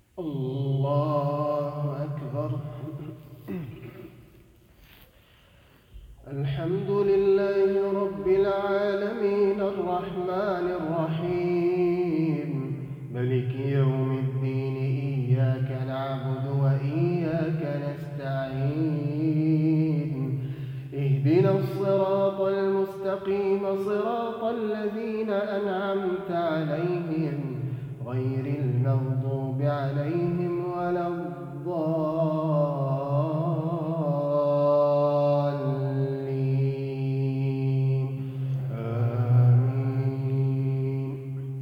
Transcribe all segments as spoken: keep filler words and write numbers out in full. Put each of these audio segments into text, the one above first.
الله أكبر. الحمد لله رب العالمين الرحمن الرحيم ملك يوم الدين، إياك نعبد وإياك نستعين، اهدنا الصراط المستقيم صراط الذين أنعمت عليهم غير المغضوب عليهم ولا الضالين، آمين.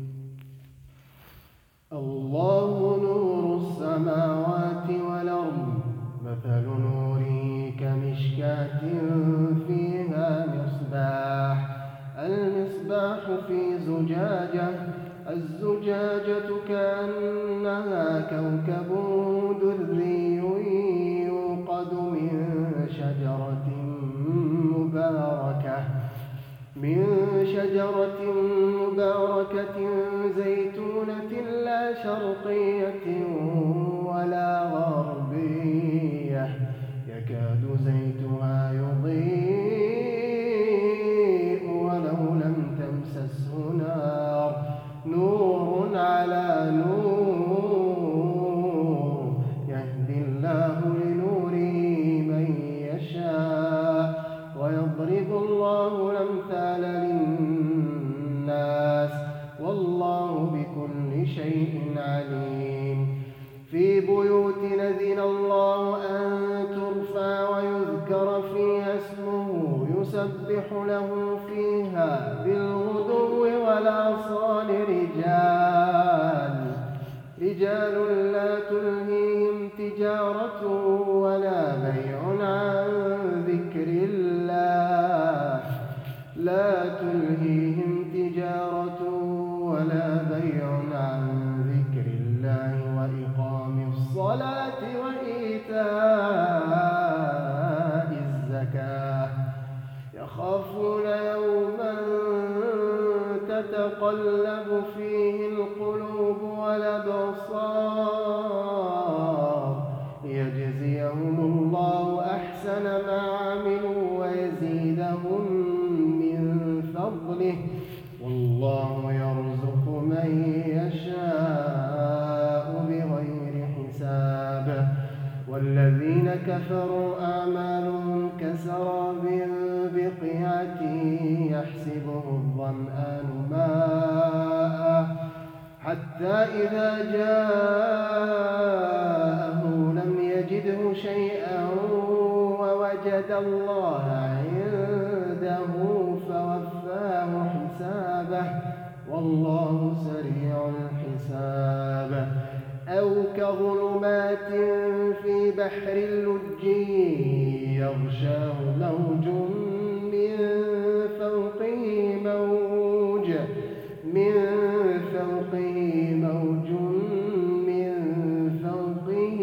الله نور السماوات والأرض، مثل نوره كمشكاة فيها مصباح، المصباح في زجاجة، الزجاجة كأنها كوكب دري يوقد من شجرة مباركة من شجرة مباركة زيتونة لا شرقية ولا غربية، يكاد زيتها يضيء ولو لم تمسسه نار، نور على نور، يهدي الله لنوره من يشاء ويضرب الله الأمثال للناس والله بكل شيء عليم. في بيوت أذن الله أن ترفع ويذكر فيها اسمه يسبح له فيها بالغدو والآصال رجال رجال لا تلهيهم تجارة ولا بيع عن ذكر الله لا تلهيهم تجارة ولا بيع عن ذكر الله وإقام الصلاة وإيتاء الزكاة، يخافون يوما تتقلب فيه القلوب والأبصار، ليجزيهم الله أحسن ما عملوا ويزيدهم من فضله، والله يرزق من يشاء بغير حساب. والذين كفروا أعمالهم كسراب بقيعة يحسبه الظمآن ماء حتى إذا جاءه لم يجده شيئا ووجد الله عنده فوفاه حسابه، والله سريع الحساب. أو كظلمات في بحر لجي يغشاه موج من فوقه موج من فوقه موج من فوقه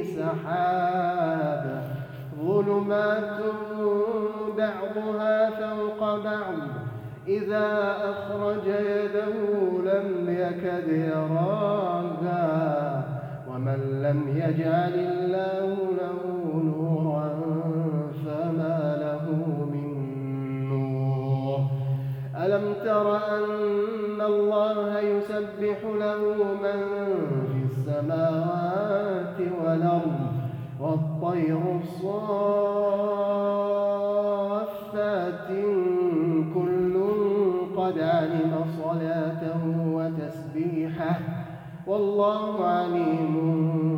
سحاب، ظلمات بعضها فوق بعض إذا أخرج يده لم يكد يراها، ومن لم يجعل الله له نورا فما له من نور. ألم تر أن الله يسبح له من في السماوات والأرض والطير الصافات كل قد علم صلاته وتسبيحه والله عليم